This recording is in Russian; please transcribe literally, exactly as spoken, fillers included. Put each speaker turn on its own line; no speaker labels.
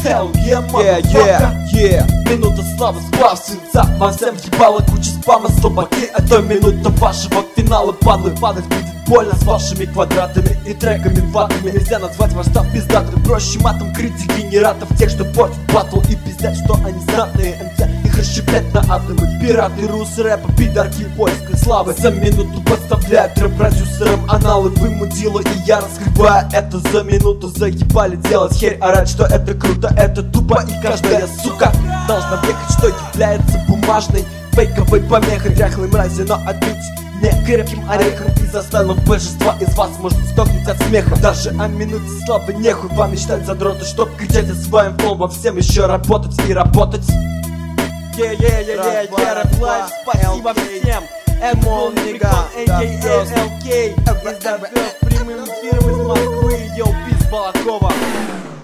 Hell yeah, yeah, yeah, yeah. Минута славы, сплав свинца. Вам всем ебало куча спама, слабаки. Это минута вашего финала, падлы. Падать будет больно с вашими квадратами и треками ватами. Нельзя назвать ваш став пиздатым. Проще матом крыть дегенератов, тех, что портят батл и пиздят, что они знатные. МЦ их расщеплять на атомы. Пираты, рус, рэпа, пидарки поиска славы. За минуту подставляют рэп-продюсерам аналы. Вы мудила и я раскрываю это за минуту. Заебали делать херь, орать, что это круто, это тупо. И каждая сука должна въехать, что является бумажной фейковой помехой, дряхлой мрази, но отнюдь не крепким орехом. И заставил большинства из вас может сдохнуть от смеха. Даже о минуте славы нехуй вам мечтать, задроты, чтоб кричать о своем флоу. Вам всем еще работать и работать. Yeah, yeah, yeah, yeah, yeah, рэп лайф, спасибо всем. Это был Никон, а ка эй эл кей. Из прямым эфиром из Москвы, йоу, пиз Балакова.